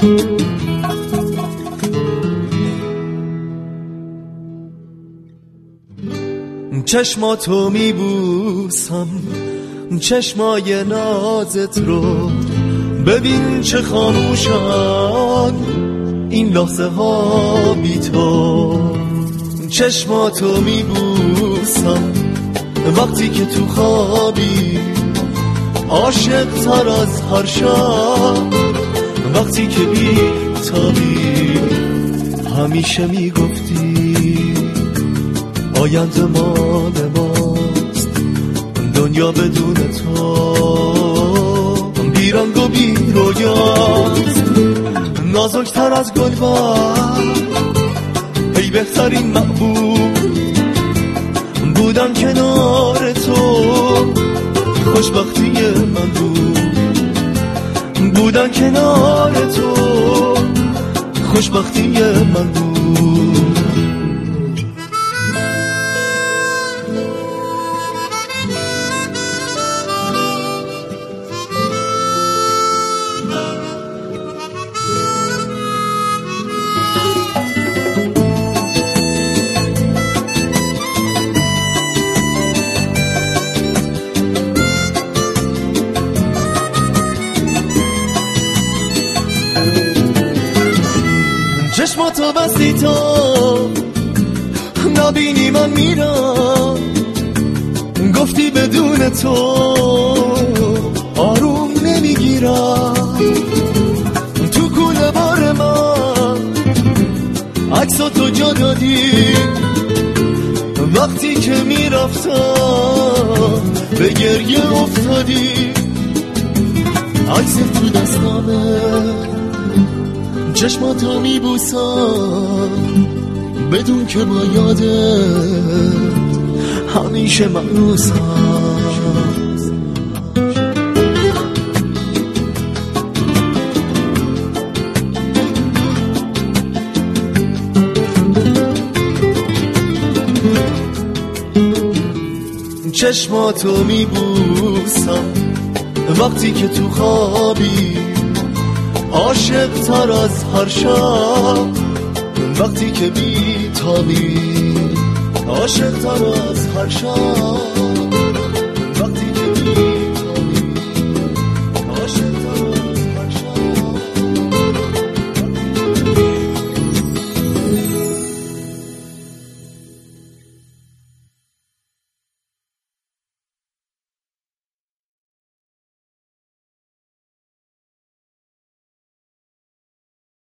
چشماتو میبوسم، چشمای نازت رو ببین چه خاموشن این لحظه ها بی تو. چشماتو میبوسم وقتی که تو خوابی، عاشق تر از هر شب وقتی که بی تابی. همیشه میگفتی آینده مال ماست، دنیا بدون تو بیرنگ و بی رویاست. نازکتر از گلبر ای بهترین محبوب، بودن کنار تو خوشبختی من بود. بودن کنار تو خوشبختی من بود. چشماتو بستی تو نبینی من میرم، گفتی بدون تو آروم نمیگیرم. تو کوله بار من عکسا تو جا دادی، وقتی که میرفتم به گریه افتادی. عکس تو دستامه، چشماتو میبوسم بدون که با یاده همیشه مانوسم. چشماتو میبوسم وقتی که تو خوابی، عاشق تر از هر شب وقتی که بی تابی. عاشق تر از هر شب